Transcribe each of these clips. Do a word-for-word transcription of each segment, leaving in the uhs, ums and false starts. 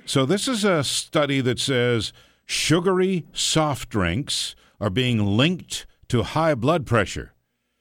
So this is a study that says sugary soft drinks are being linked to high blood pressure.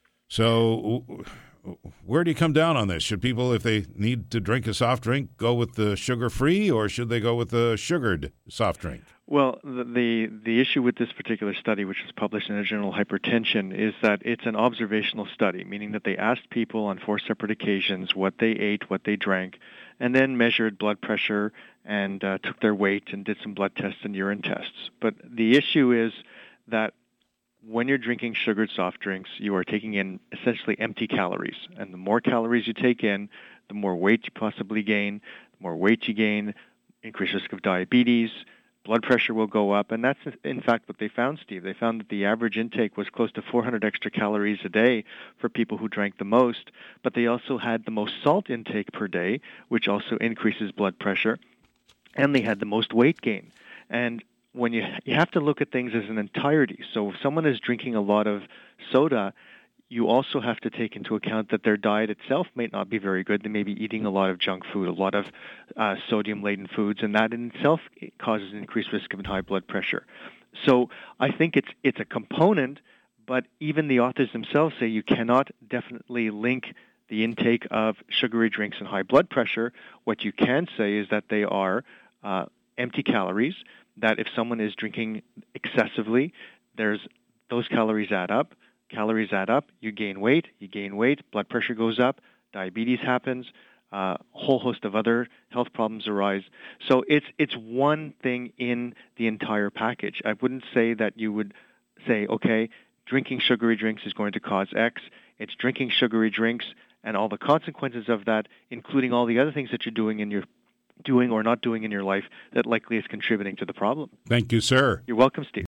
So where do you come down on this? Should people, if they need to drink a soft drink, go with the sugar-free, or should they go with the sugared soft drink? Well, the, the the issue with this particular study, which was published in the journal Hypertension, is that it's an observational study, meaning that they asked people on four separate occasions what they ate, what they drank, and then measured blood pressure and uh, took their weight and did some blood tests and urine tests. But the issue is that when you're drinking sugared soft drinks, you are taking in essentially empty calories. And the more calories you take in, the more weight you possibly gain. The more weight you gain, increased risk of diabetes, blood pressure will go up. And that's, in fact, what they found, Steve. They found that the average intake was close to four hundred extra calories a day for people who drank the most. But they also had the most salt intake per day, which also increases blood pressure. And they had the most weight gain. And when you you have to look at things as an entirety. So if someone is drinking a lot of soda, you also have to take into account that their diet itself may not be very good. They may be eating a lot of junk food, a lot of uh, sodium-laden foods, and that in itself causes an increased risk of high blood pressure. So I think it's it's a component, but even the authors themselves say you cannot definitely link the intake of sugary drinks and high blood pressure. What you can say is that they are uh, empty calories, that if someone is drinking excessively, there's those calories add up. Calories add up, you gain weight, you gain weight, blood pressure goes up, diabetes happens, uh, a whole host of other health problems arise. So it's it's one thing in the entire package. I wouldn't say that you would say, okay, drinking sugary drinks is going to cause X. It's drinking sugary drinks and all the consequences of that, including all the other things that you're doing in your doing or not doing in your life that likely is contributing to the problem. Thank you, sir. You're welcome, Steve.